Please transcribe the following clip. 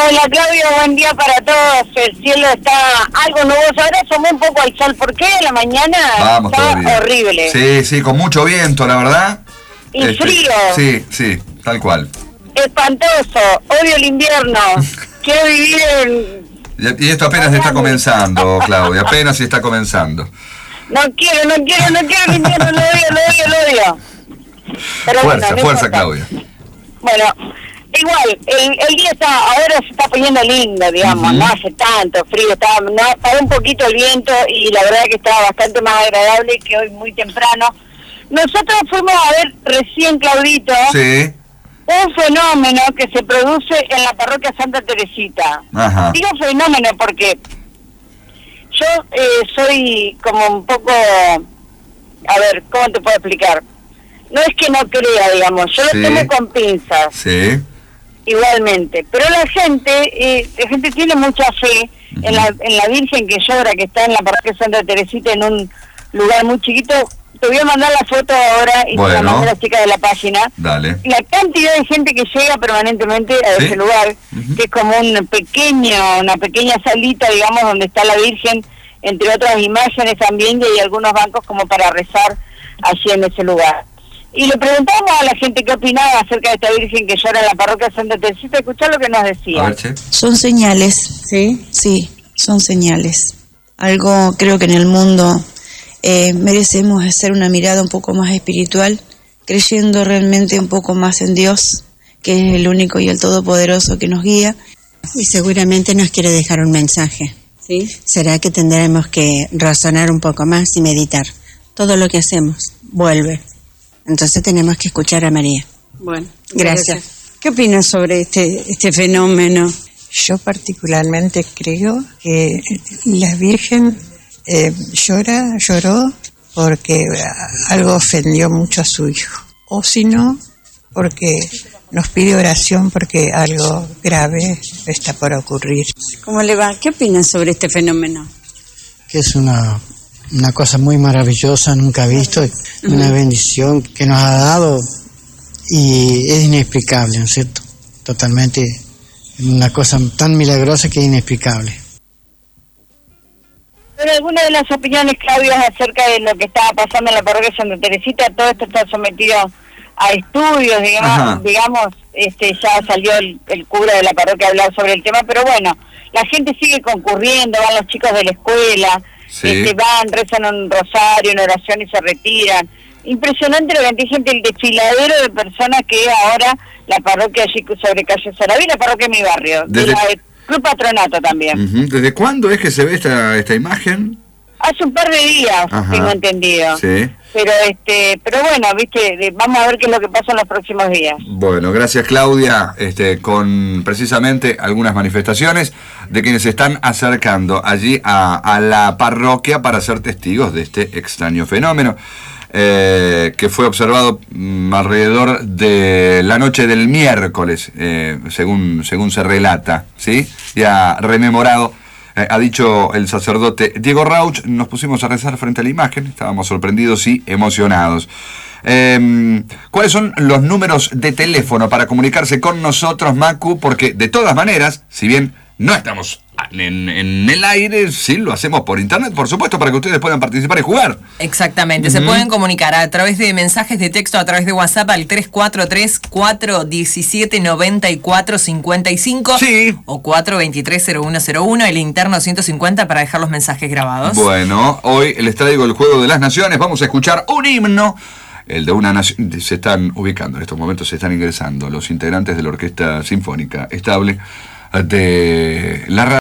Hola Claudio, buen día para todos. El cielo está algo nuboso, ahora asomó un poco al sol. ¿Por qué? La mañana Vamos está todavía. horrible. Sí, con mucho viento, la verdad. Y frío. Sí, tal cual. Espantoso, odio el invierno. Quiero vivir en... Y esto apenas está comenzando, Claudia, apenas está comenzando. No quiero el invierno, lo odio. Pero Fuerza, bueno, fuerza, importa. Claudia. Bueno, igual, el día ahora se está poniendo lindo, digamos, no hace tanto frío, paró un poquito el viento y la verdad que estaba bastante más agradable que hoy muy temprano. Nosotros fuimos a ver recién, Claudito, Sí. un fenómeno que se produce en la parroquia Santa Teresita. Ajá. Digo fenómeno porque yo soy como un poco, a ver, ¿cómo te puedo explicar? No es que no crea, digamos, yo Sí. lo tomo con pinzas. Sí. Igualmente, pero la gente tiene mucha fe en la Virgen que llora, que está en la parroquia Santa Teresita, en un lugar muy chiquito. Te voy a mandar la foto ahora y te la mando a la chica de la página. Dale. La cantidad de gente que llega permanentemente a ese lugar, que es como una pequeña salita, digamos, donde está la Virgen, entre otras imágenes también, y hay algunos bancos como para rezar allí en ese lugar. Y le preguntamos a la gente qué opinaba acerca de esta Virgen que llora en la parroquia Santa Teresita. Escuchá lo que nos decía. A ver, che. Son señales. ¿Sí? Sí, son señales. Algo creo que en el mundo merecemos hacer una mirada un poco más espiritual, creyendo realmente un poco más en Dios, que es el único y el todopoderoso que nos guía. Y seguramente nos quiere dejar un mensaje. ¿Sí? Será que tendremos que razonar un poco más y meditar. Todo lo que hacemos vuelve. Entonces tenemos que escuchar a María. Bueno, Gracias. ¿Qué opinas sobre este fenómeno? Yo particularmente creo que la Virgen lloró porque algo ofendió mucho a su hijo. O si no, porque nos pide oración porque algo grave está por ocurrir. ¿Cómo le va? ¿Qué opinas sobre este fenómeno? Que es una cosa muy maravillosa, nunca visto, una bendición que nos ha dado y es inexplicable, ¿no es cierto? Totalmente una cosa tan milagrosa que es inexplicable. Pero alguna de las opiniones, Claudio, acerca de lo que estaba pasando en la parroquia Santa Teresita, todo esto está sometido a estudios, digamos, ya salió el cura de la parroquia a hablar sobre el tema, pero bueno, la gente sigue concurriendo, van los chicos de la escuela, Sí. van, rezan un rosario, una oración y se retiran. Impresionante la cantidad de gente, el desfiladero de personas que ahora la parroquia allí sobre calle Saraví, la parroquia de mi barrio, de la Club Patronato también. ¿Desde cuándo es que se ve esta imagen? Hace un par de días, tengo entendido. Sí. Pero bueno, viste, vamos a ver qué es lo que pasa en los próximos días. Bueno, gracias Claudia, con precisamente algunas manifestaciones de quienes se están acercando allí a la parroquia para ser testigos de este extraño fenómeno que fue observado alrededor de la noche del miércoles, según se relata, ¿sí? Ya rememorado. Ha dicho el sacerdote Diego Rauch, nos pusimos a rezar frente a la imagen, estábamos sorprendidos y emocionados. ¿Cuáles son los números de teléfono para comunicarse con nosotros, Macu? Porque de todas maneras, si bien no estamos en el aire, sí lo hacemos por internet, por supuesto, para que ustedes puedan participar y jugar. Exactamente, se pueden comunicar a través de mensajes de texto, a través de WhatsApp al 343-417-9455 Sí. o 423-0101, el interno 150 para dejar los mensajes grabados. Bueno, hoy les traigo el Juego de las Naciones, vamos a escuchar un himno. El de una nación. Se están ubicando en estos momentos, se están ingresando los integrantes de la Orquesta Sinfónica Estable de la radio.